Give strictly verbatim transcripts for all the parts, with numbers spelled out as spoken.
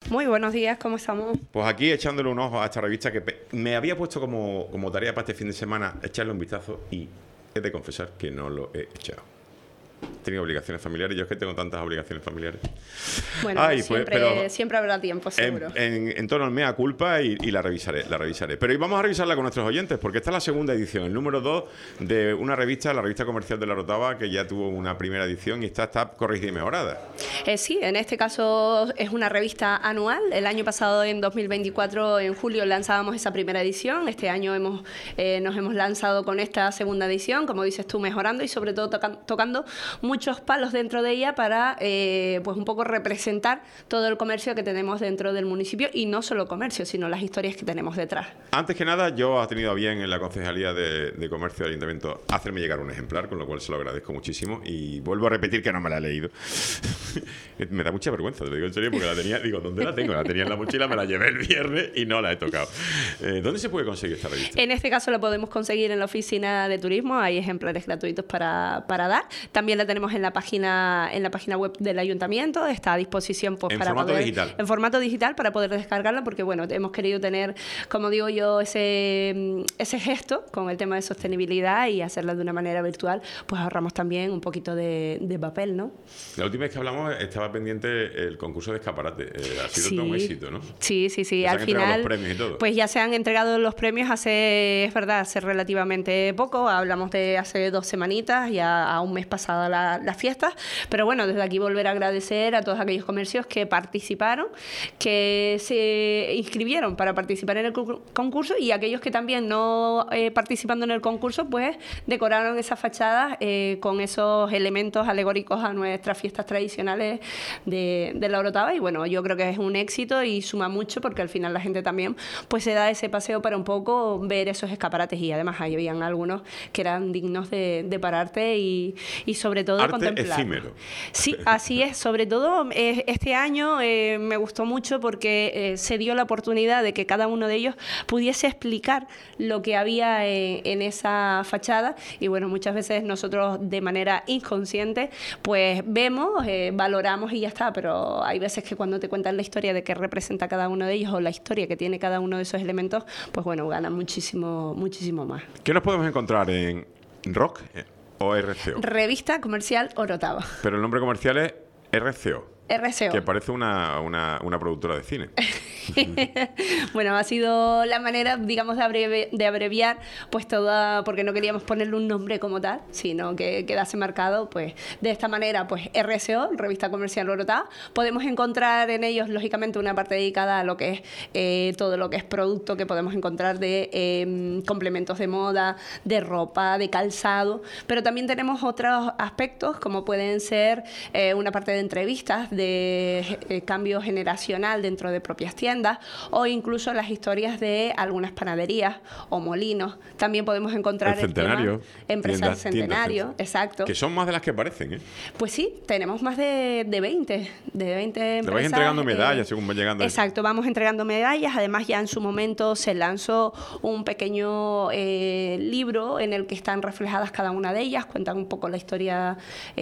Muy buenos días, ¿cómo estamos? Pues aquí echándole un ojo a esta revista que me había puesto como, como tarea para este fin de semana echarle un vistazo y he de confesar que no lo he echado. He tenido obligaciones familiares, yo es que tengo tantas obligaciones familiares. Bueno, Ay, siempre, pues, pero siempre habrá tiempo, seguro. En, en, en torno al mea culpa y, y la revisaré, la revisaré. Pero hoy vamos a revisarla con nuestros oyentes, porque esta es la segunda edición, el número dos de una revista, la revista comercial de La Orotava, que ya tuvo una primera edición y está, está corregida y mejorada. Eh, sí, en este caso es una revista anual. El año pasado, en dos mil veinticuatro, en julio, lanzábamos esa primera edición. Este año hemos, eh, nos hemos lanzado con esta segunda edición, como dices tú, mejorando y sobre todo toca tocando muchos palos dentro de ella para eh, pues un poco representar todo el comercio que tenemos dentro del municipio, y no solo comercio, sino las historias que tenemos detrás. Antes que nada, yo he tenido a bien en la Concejalía de, de Comercio del Ayuntamiento hacerme llegar un ejemplar, con lo cual se lo agradezco muchísimo y vuelvo a repetir que no me la he leído. Me da mucha vergüenza, te lo digo en serio, porque la tenía, digo, ¿dónde la tengo? La tenía en la mochila, me la llevé el viernes y no la he tocado. Eh, ¿Dónde se puede conseguir esta revista? En este caso la podemos conseguir en la oficina de turismo, hay ejemplares gratuitos para, para dar. También la tenemos en la página en la página web del ayuntamiento, está a disposición pues, en para formato poder, digital. En formato digital para poder descargarla, porque bueno, hemos querido tener, como digo yo, ese, ese gesto con el tema de sostenibilidad y hacerla de una manera virtual, pues ahorramos también un poquito de, de papel, ¿no? La última vez que hablamos estaba pendiente el concurso de escaparate. Eh, ha sido sí. todo un éxito, ¿no? Sí, sí, sí. Ya Al se han entregado final, los premios y todo. pues ya se han entregado los premios hace, es verdad, hace relativamente poco. Hablamos de hace dos semanitas, ya a un mes pasada la, las fiestas. Pero bueno, desde aquí volver a agradecer a todos aquellos comercios que participaron, que se inscribieron para participar en el concurso, y aquellos que también no eh, participando en el concurso, pues decoraron esas fachadas eh, con esos elementos alegóricos a nuestras fiestas tradicionales de, de La Orotava. Y bueno, yo creo que es un éxito y suma mucho, porque al final la gente también pues se da ese paseo para un poco ver esos escaparates, y además ahí habían algunos que eran dignos de, de pararte y, y sobre todo Arte contemplar. efímero. Sí, así es. Sobre todo eh, este año eh, me gustó mucho porque eh, se dio la oportunidad de que cada uno de ellos pudiese explicar lo que había eh, en esa fachada. Y bueno, muchas veces nosotros de manera inconsciente pues vemos, eh, valoramos y ya está, pero hay veces que cuando te cuentan la historia de qué representa cada uno de ellos o la historia que tiene cada uno de esos elementos, pues bueno, gana muchísimo, muchísimo más. ¿Qué nos podemos encontrar en Rock o R C O? Revista Comercial Orotava. Pero el nombre comercial es R C O. R C O. Que parece una, una, una productora de cine. Bueno, ha sido la manera, digamos, de, abreve, de abreviar, pues toda, porque no queríamos ponerle un nombre como tal, sino que quedase marcado, pues, de esta manera, pues, R C O, Revista Comercial Orotava. Podemos encontrar en ellos, lógicamente, una parte dedicada a lo que es eh, todo lo que es producto que podemos encontrar de eh, complementos de moda, de ropa, de calzado, pero también tenemos otros aspectos, como pueden ser eh, una parte de entrevistas, de eh, cambio generacional dentro de propias tiendas, o incluso las historias de algunas panaderías o molinos. También podemos encontrar el centenario, el tema empresarial tiendas, centenario, tiendas, exacto. Que son más de las que parecen, ¿eh? Pues sí, tenemos más de, de veinte, de veinte empresas. Te vais entregando medallas eh, según van llegando. Exacto, vamos entregando medallas. Además, ya en su momento se lanzó un pequeño eh, libro en el que están reflejadas cada una de ellas, cuentan un poco la historia,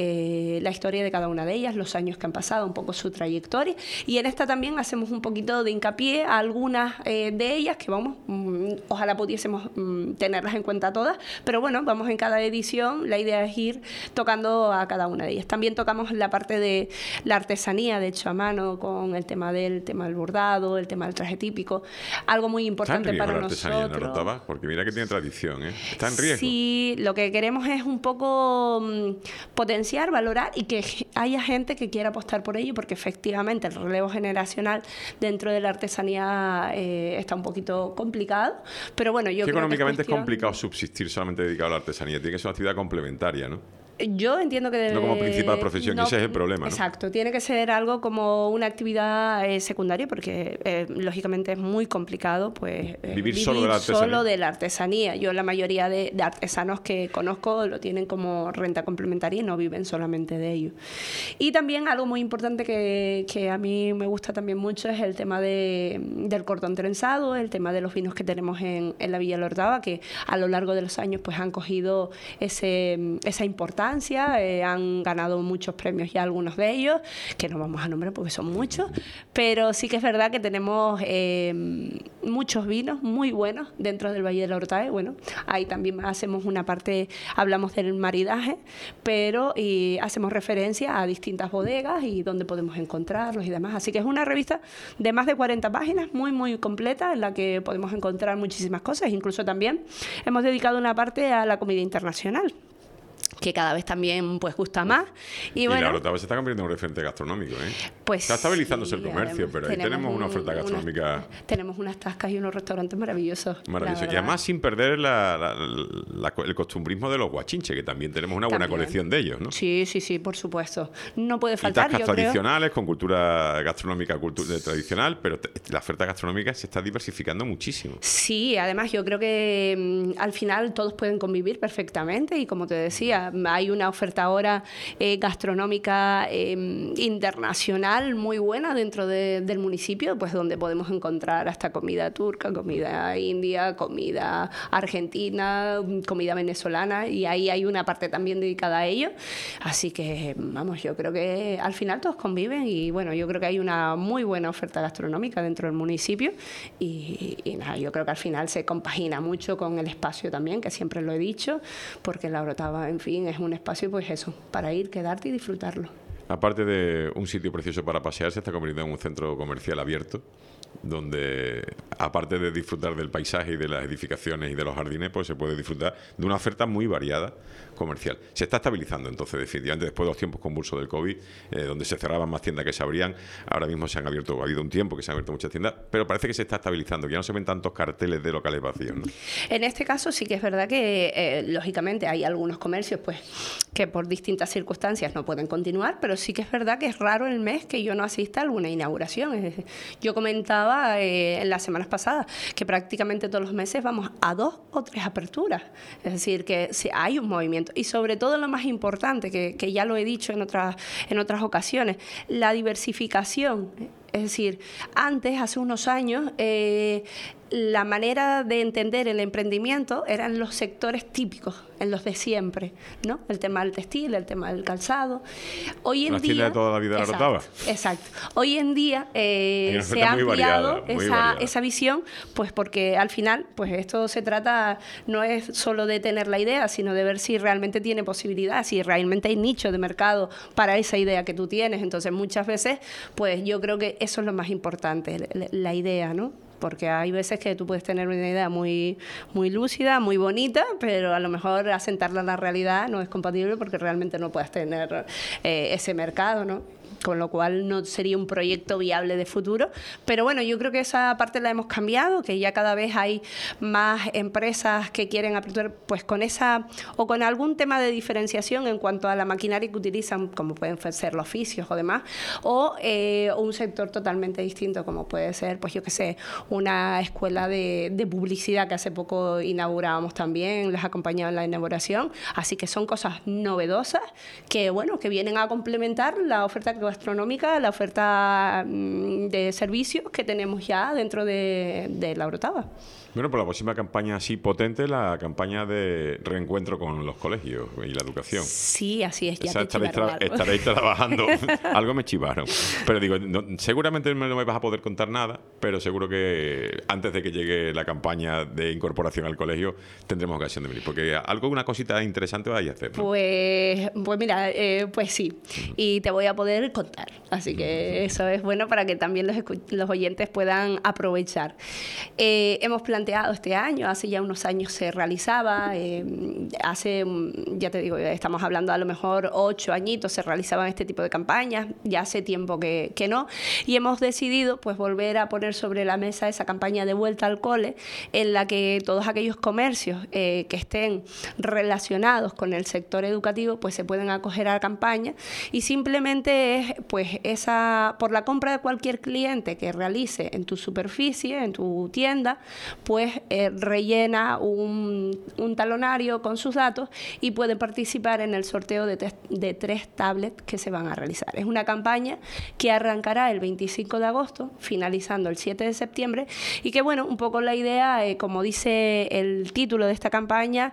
eh, la historia de cada una de ellas, los años que han pasado, un poco su trayectoria, y en esta también hacemos un poquito de hincapié a algunas eh, de ellas que vamos, mmm, ojalá pudiésemos mmm, tenerlas en cuenta todas, pero bueno, vamos en cada edición, la idea es ir tocando a cada una de ellas. También tocamos la parte de la artesanía, de hecho a mano, con el tema del tema del bordado, el tema del traje típico, algo muy importante para la artesanía nosotros. En Orotava, porque mira que tiene tradición, ¿eh? Está en riesgo. Sí, lo que queremos es un poco mmm, potenciar, valorar y que haya gente que quiera apostar por ello, porque efectivamente el relevo generacional dentro de la artesanía eh, está un poquito complicado, pero bueno, yo que creo económicamente que es, cuestión... es complicado subsistir solamente dedicado a la artesanía, tiene que ser una actividad complementaria, ¿no? Yo entiendo que debe... No como principal profesión, no, y ese es el problema, ¿no? Exacto, tiene que ser algo como una actividad eh, secundaria, porque eh, lógicamente es muy complicado pues eh, vivir, vivir solo, de la solo de la artesanía. Yo la mayoría de, de artesanos que conozco lo tienen como renta complementaria y no viven solamente de ello. Y también algo muy importante que, que a mí me gusta también mucho es el tema de, del cordón trenzado, el tema de los vinos que tenemos en, en la Villa La Orotava, que a lo largo de los años pues han cogido ese, esa importancia infancia, eh, han ganado muchos premios ya algunos de ellos, que no vamos a nombrar porque son muchos, pero sí que es verdad que tenemos eh, muchos vinos muy buenos dentro del Valle de la Orotava. Bueno, ahí también hacemos una parte, hablamos del maridaje, pero y hacemos referencia a distintas bodegas y dónde podemos encontrarlos y demás. Así que es una revista de más de cuarenta páginas, muy, muy completa, en la que podemos encontrar muchísimas cosas. Incluso también hemos dedicado una parte a la comida internacional, que cada vez también pues gusta más. Y, y bueno, la Orotava se está convirtiendo en un referente gastronómico, ¿eh? Pues está estabilizándose sí, el comercio, además, pero ahí tenemos una oferta gastronómica... Unas, tenemos unas tascas y unos restaurantes maravillosos. Maravilloso. Y además sin perder la, la, la, el costumbrismo de los guachinches, que también tenemos una buena también. colección de ellos, ¿no? Sí, sí, sí, por supuesto. No puede faltar, y tascas yo tradicionales, creo. con cultura gastronómica cultu tradicional, pero la oferta gastronómica se está diversificando muchísimo. Sí, además yo creo que mmm, al final todos pueden convivir perfectamente y, como te decía, hay una oferta ahora eh, gastronómica eh, internacional muy buena dentro de, del municipio, pues donde podemos encontrar hasta comida turca, comida india, comida argentina, comida venezolana, y ahí hay una parte también dedicada a ello. Así que, vamos, yo creo que al final todos conviven y, bueno, yo creo que hay una muy buena oferta gastronómica dentro del municipio y, y nada, yo creo que al final se compagina mucho con el espacio también, que siempre lo he dicho, porque la Orotava, en fin, es un espacio, pues eso, para ir, quedarte y disfrutarlo. Aparte de un sitio precioso para pasear, se está convirtiendo en un centro comercial abierto, donde, aparte de disfrutar del paisaje y de las edificaciones y de los jardines, pues se puede disfrutar de una oferta muy variada comercial. Se está estabilizando, entonces, definitivamente, después de los tiempos convulsos del COVID, eh, donde se cerraban más tiendas que se abrían, ahora mismo se han abierto, ha habido un tiempo que se han abierto muchas tiendas, pero parece que se está estabilizando, que ya no se ven tantos carteles de locales vacíos, ¿no? En este caso sí que es verdad que, eh, lógicamente, hay algunos comercios pues que por distintas circunstancias no pueden continuar, pero sí que es verdad que es raro el mes que yo no asista a alguna inauguración. Es decir, yo comentaba eh, en las semanas pasadas que prácticamente todos los meses vamos a dos o tres aperturas. Es decir, que sí, hay un movimiento. Y sobre todo lo más importante, que, que ya lo he dicho en otras, en otras ocasiones, la diversificación. Es decir, antes, hace unos años, eh, la manera de entender el emprendimiento eran los sectores típicos, en los de siempre, ¿no? El tema del textil, el tema del calzado. Hoy en Las día... tiendas de toda la vida de la Orotava. Exacto. Hoy en día eh, se ha ampliado esa, esa visión, pues porque al final, pues esto se trata, no es solo de tener la idea, sino de ver si realmente tiene posibilidad, si realmente hay nicho de mercado para esa idea que tú tienes. Entonces, muchas veces, pues yo creo que eso es lo más importante, la, la idea, ¿no? Porque hay veces que tú puedes tener una idea muy, muy lúcida, muy bonita, pero a lo mejor asentarla a la realidad no es compatible porque realmente no puedes tener eh, ese mercado, ¿no? Con lo cual no sería un proyecto viable de futuro. Pero bueno, yo creo que esa parte la hemos cambiado, que ya cada vez hay más empresas que quieren aperturar pues con esa o con algún tema de diferenciación en cuanto a la maquinaria que utilizan, como pueden ser los oficios o demás, o eh, un sector totalmente distinto, como puede ser, pues yo qué sé, una escuela de, de publicidad que hace poco inaugurábamos también, les acompañaba en la inauguración. Así que son cosas novedosas que, bueno, que vienen a complementar la oferta que gastronómica, la oferta de servicios que tenemos ya dentro de, de la Orotava. Bueno, pues la próxima campaña así potente, la campaña de reencuentro con los colegios y la educación. Sí, así es, ya Esa, te estaréis, chivaron tra algo. estaréis trabajando. Algo me chivaron. Pero digo, no, seguramente no me vas a poder contar nada, pero seguro que antes de que llegue la campaña de incorporación al colegio tendremos ocasión de venir, porque algo, una cosita interesante vais a hacer, ¿no? Pues, pues mira, eh, pues sí, y te voy a poder contar. Así que eso es bueno para que también los, los oyentes puedan aprovechar. Eh, hemos planteado este año, hace ya unos años se realizaba, eh, hace, ya te digo, estamos hablando a lo mejor ocho añitos, se realizaban este tipo de campañas, ya hace tiempo que, que no, y hemos decidido pues volver a poner sobre la mesa esa campaña de vuelta al cole, en la que todos aquellos comercios eh, que estén relacionados con el sector educativo pues se pueden acoger a la campaña, y simplemente es Entonces, pues esa, por la compra de cualquier cliente que realice en tu superficie, en tu tienda, pues eh, rellena un, un talonario con sus datos y puede participar en el sorteo de, te, de tres tablets que se van a realizar. Es una campaña que arrancará el veinticinco de agosto, finalizando el siete de septiembre, y que, bueno, un poco la idea, eh, como dice el título de esta campaña,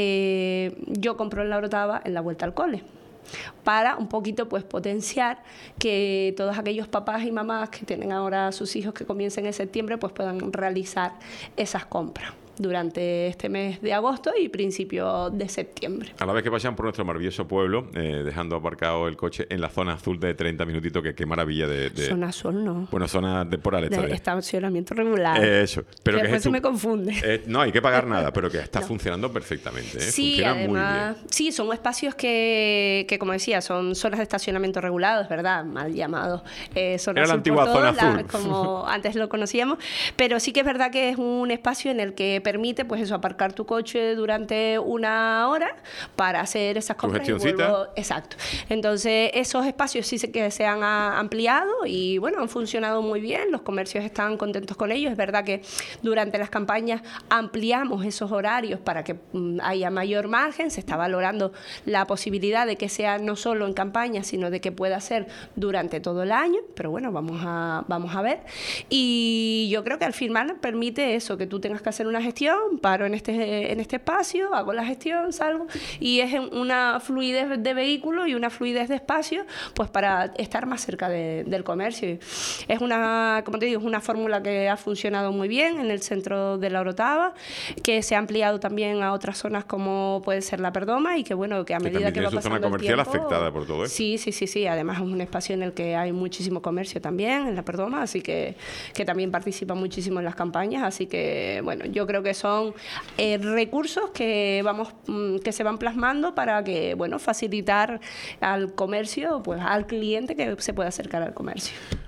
eh, yo compro en la Orotava en la vuelta al cole, para un poquito pues potenciar que todos aquellos papás y mamás que tienen ahora a sus hijos que comiencen en septiembre pues puedan realizar esas compras durante este mes de agosto y principio de septiembre. A la vez que pasan por nuestro maravilloso pueblo, eh, dejando aparcado el coche en la zona azul de treinta minutitos, que qué maravilla de, de... Zona azul, no. Bueno, zona temporal. De estacionamiento regular. Eh, eso. Pero que, que después se me confunde. Eh, no, hay que pagar nada, pero que está no. funcionando perfectamente. ¿eh? Sí, Funciona además, muy bien. Sí, son espacios que, que, como decía, son zonas de estacionamiento regulados, ¿verdad? Mal llamados. Eh, zona Era la azul antigua por zona todos, la, azul. como antes lo conocíamos, pero sí que es verdad que es un espacio en el que permite, pues eso, aparcar tu coche durante una hora para hacer esas compras. ¿Tu gestioncita? Y vuelvo, exacto. Entonces, esos espacios sí que se han ampliado y, bueno, han funcionado muy bien. Los comercios están contentos con ellos. Es verdad que durante las campañas ampliamos esos horarios para que um, haya mayor margen. Se está valorando la posibilidad de que sea no solo en campaña, sino de que pueda ser durante todo el año. Pero bueno, vamos a, vamos a ver. Y yo creo que al final permite eso, que tú tengas que hacer una gestión, paro en este, en este espacio, hago la gestión, salgo, y es una fluidez de vehículo y una fluidez de espacio, pues para estar más cerca de, del comercio. Es una, como te digo, es una fórmula que ha funcionado muy bien en el centro de la Orotava, que se ha ampliado también a otras zonas como puede ser la Perdoma, y que bueno, que a medida que, que va pasando zona comercial el tiempo, afectada por todo esto. Sí, sí, sí, sí. Además es un espacio en el que hay muchísimo comercio también, en la Perdoma, así que, que también participa muchísimo en las campañas, así que bueno, yo creo que son eh, recursos que vamos que se van plasmando para que, bueno, facilitar al comercio, pues al cliente que se pueda acercar al comercio.